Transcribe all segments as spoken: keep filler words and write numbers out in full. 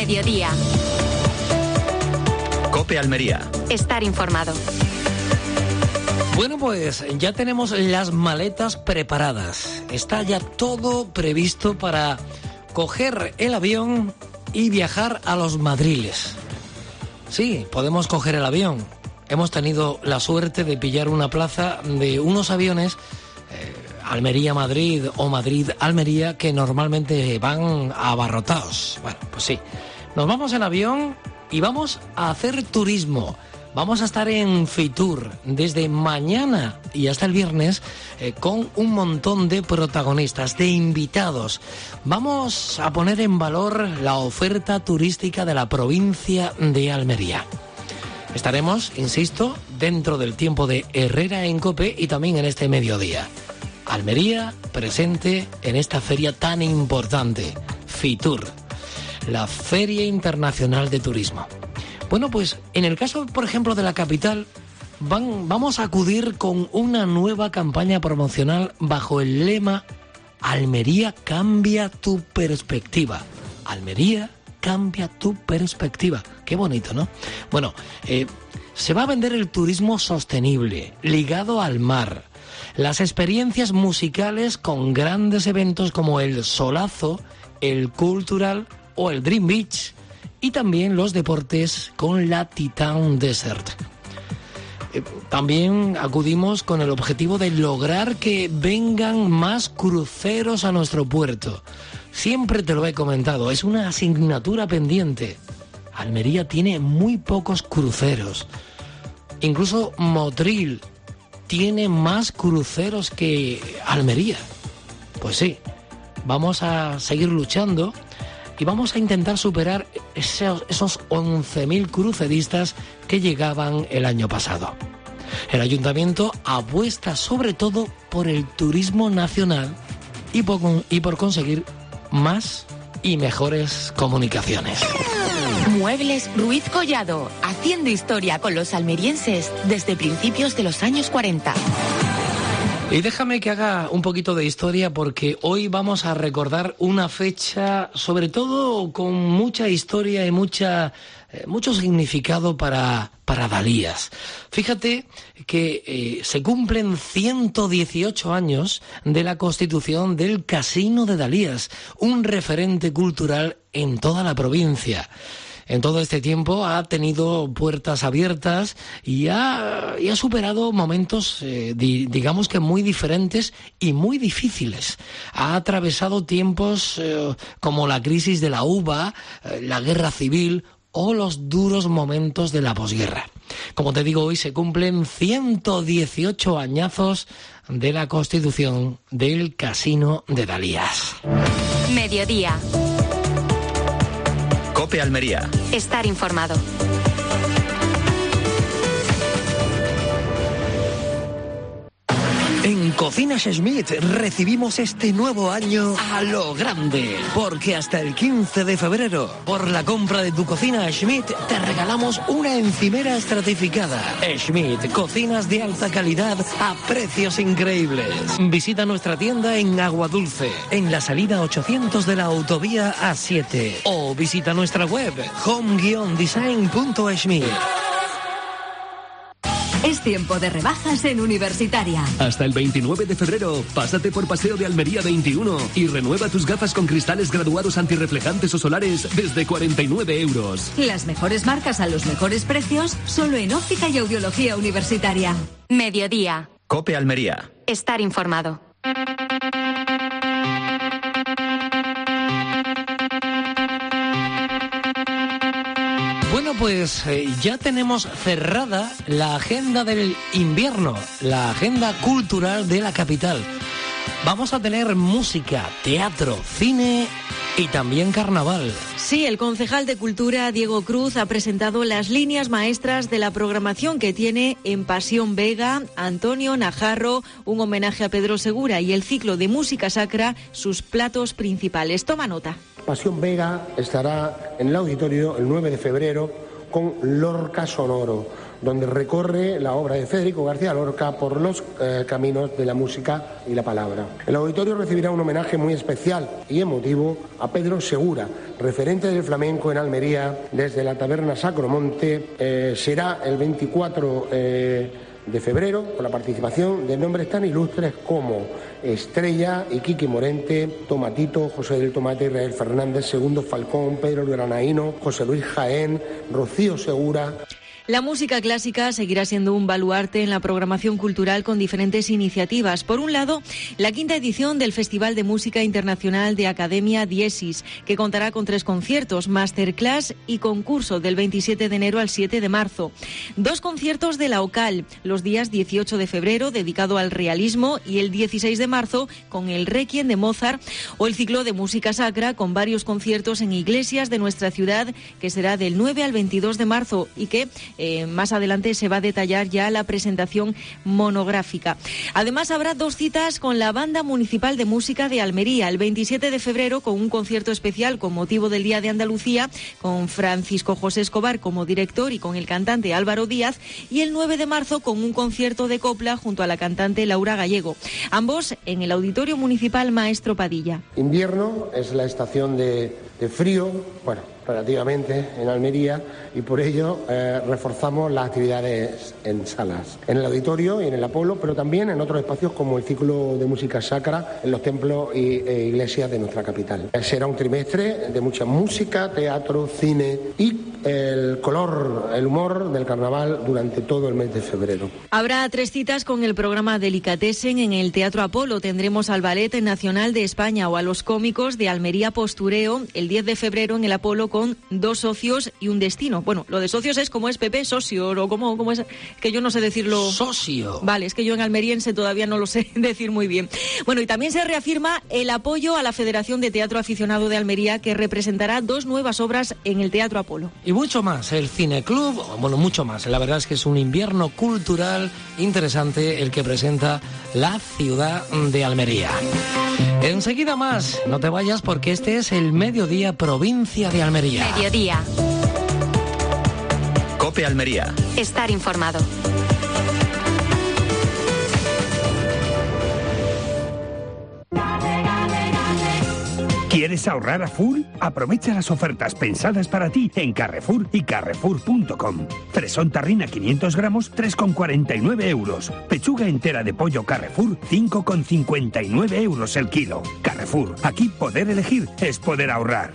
Mediodía. COPE Almería. Estar informado. Bueno, pues ya tenemos las maletas preparadas. Está ya todo previsto para coger el avión y viajar a los Madriles. Sí, podemos coger el avión. Hemos tenido la suerte de pillar una plaza de unos aviones eh, Almería-Madrid o Madrid-Almería que normalmente van abarrotados. Bueno, pues sí. Nos vamos en avión y vamos a hacer turismo. Vamos a estar en Fitur desde mañana y hasta el viernes eh, con un montón de protagonistas, de invitados. Vamos a poner en valor la oferta turística de la provincia de Almería. Estaremos, insisto, dentro del tiempo de Herrera en COPE y también en este mediodía. Almería presente en esta feria tan importante, Fitur, la Feria Internacional de Turismo. Bueno, pues en el caso, por ejemplo, de la capital, van, vamos a acudir con una nueva campaña promocional bajo el lema Almería cambia tu perspectiva. Almería cambia tu perspectiva. Qué bonito, ¿no? Bueno, eh, se va a vender el turismo sostenible, ligado al mar, las experiencias musicales con grandes eventos como el Solazo, el Cultural o el Dream Beach, y también los deportes con la Titan Desert. Eh, también acudimos con el objetivo de lograr que vengan más cruceros a nuestro puerto. Siempre te lo he comentado, es una asignatura pendiente. Almería tiene muy pocos cruceros. Incluso Motril tiene más cruceros que Almería. Pues sí, vamos a seguir luchando y vamos a intentar superar esos, esos once mil cruceristas que llegaban el año pasado. El ayuntamiento apuesta sobre todo por el turismo nacional y por, y por conseguir más y mejores comunicaciones. Muebles Ruiz Collado, haciendo historia con los almerienses desde principios de los años cuarenta. Y déjame que haga un poquito de historia porque hoy vamos a recordar una fecha, sobre todo con mucha historia y mucha, eh, mucho significado para, para Dalías. Fíjate que eh, se cumplen ciento dieciocho años de la constitución del Casino de Dalías, un referente cultural en toda la provincia. En todo este tiempo ha tenido puertas abiertas y ha, y ha superado momentos, eh, di, digamos que muy diferentes y muy difíciles. Ha atravesado tiempos eh, como la crisis de la uva, eh, la guerra civil o los duros momentos de la posguerra. Como te digo, hoy se cumplen ciento dieciocho añazos de la constitución del Casino de Dalías. Mediodía. COPE Almería. Estar informado. En Cocinas Schmidt recibimos este nuevo año a lo grande, porque hasta el quince de febrero, por la compra de tu cocina Schmidt, te regalamos una encimera estratificada. Schmidt, cocinas de alta calidad a precios increíbles. Visita nuestra tienda en Aguadulce, en la salida ochocientos de la autovía A siete, o visita nuestra web home guion design punto schmidt. Es tiempo de rebajas en Universitaria. Hasta el veintinueve de febrero, pásate por Paseo de Almería veintiuno y renueva tus gafas con cristales graduados antirreflejantes o solares desde cuarenta y nueve euros. Las mejores marcas a los mejores precios, solo en Óptica y Audiología Universitaria. Mediodía. COPE Almería. Estar informado. Bueno, pues eh, ya tenemos cerrada la agenda del invierno, la agenda cultural de la capital. Vamos a tener música, teatro, cine y también carnaval. Sí, el concejal de Cultura, Diego Cruz, ha presentado las líneas maestras de la programación que tiene en Pasión Vega, Antonio Najarro, un homenaje a Pedro Segura, y el ciclo de música sacra, sus platos principales. Toma nota. Pasión Vega estará en el auditorio el nueve de febrero con Lorca Sonoro, donde recorre la obra de Federico García Lorca por los eh, caminos de la música y la palabra. El auditorio recibirá un homenaje muy especial y emotivo a Pedro Segura, referente del flamenco en Almería desde la taberna Sacromonte. Eh, será el veinticuatro eh, de febrero, con la participación de nombres tan ilustres como Estrella, Iquique Morente, Tomatito, José del Tomate, Israel Fernández, Segundo Falcón, Pedro Granaíno, José Luis Jaén, Rocío Segura. La música clásica seguirá siendo un baluarte en la programación cultural con diferentes iniciativas. Por un lado, la quinta edición del Festival de Música Internacional de Academia Diesis, que contará con tres conciertos, masterclass y concurso del veintisiete de enero al siete de marzo. Dos conciertos de la OCAL, los días dieciocho de febrero, dedicado al realismo, y el dieciséis de marzo, con el Requiem de Mozart, o el ciclo de música sacra, con varios conciertos en iglesias de nuestra ciudad, que será del nueve al veintidós de marzo y que Eh, más adelante se va a detallar ya la presentación monográfica. Además, habrá dos citas con la Banda Municipal de Música de Almería, el veintisiete de febrero con un concierto especial con motivo del Día de Andalucía, con Francisco José Escobar como director y con el cantante Álvaro Díaz, y el nueve de marzo con un concierto de copla junto a la cantante Laura Gallego, ambos en el Auditorio Municipal Maestro Padilla. Invierno es la estación de, de frío, bueno, relativamente, en Almería, y por ello eh, reforzamos las actividades en salas, en el auditorio y en el Apolo, pero también en otros espacios como el ciclo de música sacra en los templos y, e iglesias de nuestra capital. Será un trimestre de mucha música, teatro, cine y el color, el humor del carnaval durante todo el mes de febrero. Habrá tres citas con el programa Delicatessen en el Teatro Apolo. Tendremos al Ballet Nacional de España o a los cómicos de Almería Postureo el diez de febrero en el Apolo con Dos socios y un destino. Bueno, lo de socios es como es Pepe, socio, o como, como es, que yo no sé decirlo. Socio. Vale, es que yo en almeriense todavía no lo sé decir muy bien. Bueno, y también se reafirma el apoyo a la Federación de Teatro Aficionado de Almería, que representará dos nuevas obras en el Teatro Apolo. Y mucho más, el Cineclub, bueno, mucho más. La verdad es que es un invierno cultural interesante el que presenta la ciudad de Almería. Enseguida más, no te vayas porque este es el Mediodía Provincia de Almería. Mediodía. COPE Almería. Estar informado. ¿Quieres ahorrar a full? Aprovecha las ofertas pensadas para ti en Carrefour y Carrefour punto com. Fresón tarrina quinientos gramos, tres con cuarenta y nueve euros. Pechuga entera de pollo Carrefour, cinco con cincuenta y nueve euros el kilo. Carrefour, aquí poder elegir es poder ahorrar.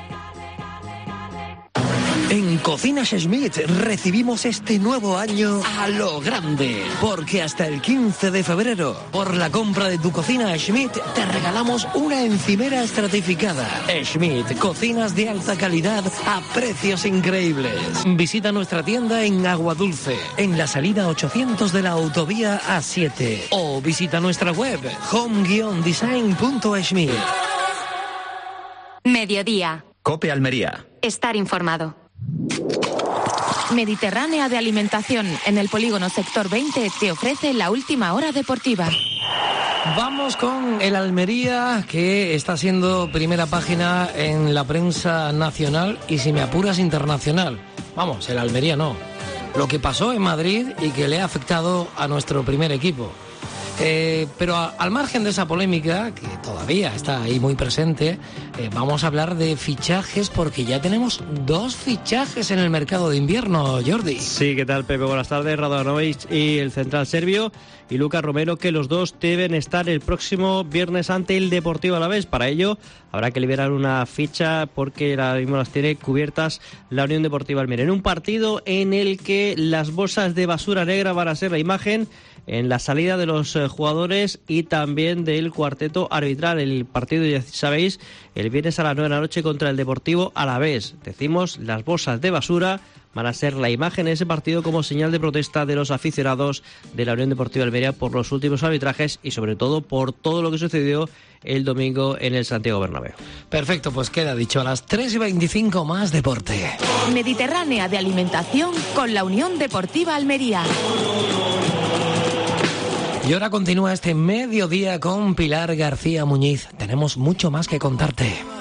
En Cocinas Schmidt recibimos este nuevo año a lo grande, porque hasta el quince de febrero, por la compra de tu cocina Schmidt, te regalamos una encimera estratificada. Schmidt, cocinas de alta calidad a precios increíbles. Visita nuestra tienda en Aguadulce, en la salida ochocientos de la autovía A siete, o visita nuestra web home guion design punto schmidt. Mediodía. COPE Almería. Estar informado. Mediterránea de Alimentación, en el polígono Sector veinte, te ofrece la última hora deportiva. Vamos con el Almería, que está siendo primera página en la prensa nacional y, si me apuras, internacional. Vamos, el Almería no. Lo que pasó en Madrid y que le ha afectado a nuestro primer equipo. Eh, pero a, al margen de esa polémica, que todavía está ahí muy presente, eh, vamos a hablar de fichajes, porque ya tenemos dos fichajes en el mercado de invierno, Jordi. Sí, ¿qué tal, Pepe? Buenas tardes. Radovanovic y el central serbio, y Lucas Romero, que los dos deben estar el próximo viernes ante el Deportivo Alavés. Para ello habrá que liberar una ficha, porque ahora mismo las tiene cubiertas la Unión Deportiva Almería, en un partido en el que las bolsas de basura negra van a ser la imagen en la salida de los jugadores y también del cuarteto arbitral. El partido, ya sabéis, el viernes a las nueve de la noche contra el Deportivo Alavés. Decimos, las bolsas de basura van a ser la imagen en ese partido como señal de protesta de los aficionados de la Unión Deportiva Almería por los últimos arbitrajes y sobre todo por todo lo que sucedió el domingo en el Santiago Bernabéu. Perfecto, pues queda dicho. A las tres y veinticinco más deporte. Mediterránea de Alimentación con la Unión Deportiva Almería. Y ahora continúa este mediodía con Pilar García Muñiz. Tenemos mucho más que contarte.